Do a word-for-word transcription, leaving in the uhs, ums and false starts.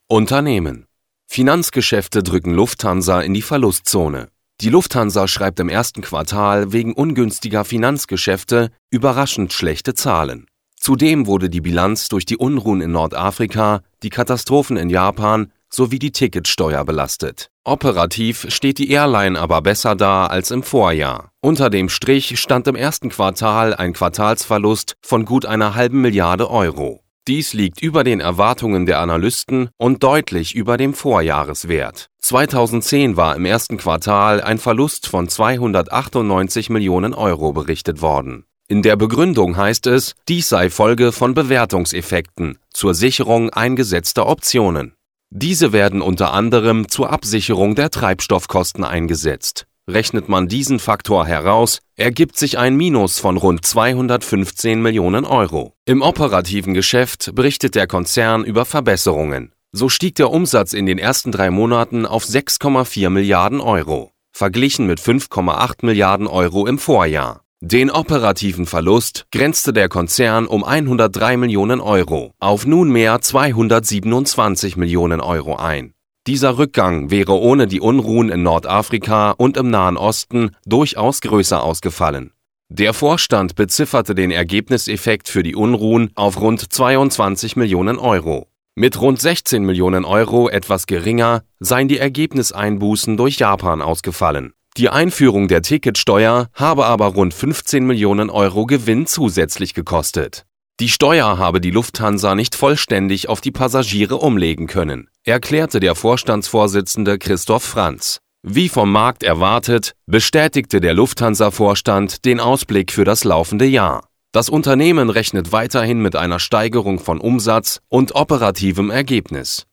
Unternehmen. Finanzgeschäfte drücken Lufthansa in die Verlustzone. Die Lufthansa schreibt im ersten Quartal wegen ungünstiger Finanzgeschäfte überraschend schlechte Zahlen. Zudem wurde die Bilanz durch die Unruhen in Nordafrika, die Katastrophen in Japan sowie die Ticketsteuer belastet. Operativ steht die Airline aber besser da als im Vorjahr. Unter dem Strich stand im ersten Quartal ein Quartalsverlust von gut einer halben Milliarde Euro. Dies liegt über den Erwartungen der Analysten und deutlich über dem Vorjahreswert. zweitausendzehn war im ersten Quartal ein Verlust von zweihundertachtundneunzig Millionen Euro berichtet worden. In der Begründung heißt es, dies sei Folge von Bewertungseffekten zur Sicherung eingesetzter Optionen. Diese werden unter anderem zur Absicherung der Treibstoffkosten eingesetzt. Rechnet man diesen Faktor heraus, ergibt sich ein Minus von rund zweihundertfünfzehn Millionen Euro. Im operativen Geschäft berichtet der Konzern über Verbesserungen. So stieg der Umsatz in den ersten drei Monaten auf sechs Komma vier Milliarden Euro, verglichen mit fünf Komma acht Milliarden Euro im Vorjahr. Den operativen Verlust grenzte der Konzern um hundertdrei Millionen Euro auf nunmehr zweihundertsiebenundzwanzig Millionen Euro ein. Dieser Rückgang wäre ohne die Unruhen in Nordafrika und im Nahen Osten durchaus größer ausgefallen. Der Vorstand bezifferte den Ergebniseffekt für die Unruhen auf rund zweiundzwanzig Millionen Euro. Mit rund sechzehn Millionen Euro etwas geringer seien die Ergebniseinbußen durch Japan ausgefallen. Die Einführung der Ticketsteuer habe aber rund fünfzehn Millionen Euro Gewinn zusätzlich gekostet. Die Steuer habe die Lufthansa nicht vollständig auf die Passagiere umlegen können, erklärte der Vorstandsvorsitzende Christoph Franz. Wie vom Markt erwartet, bestätigte der Lufthansa-Vorstand den Ausblick für das laufende Jahr. Das Unternehmen rechnet weiterhin mit einer Steigerung von Umsatz und operativem Ergebnis.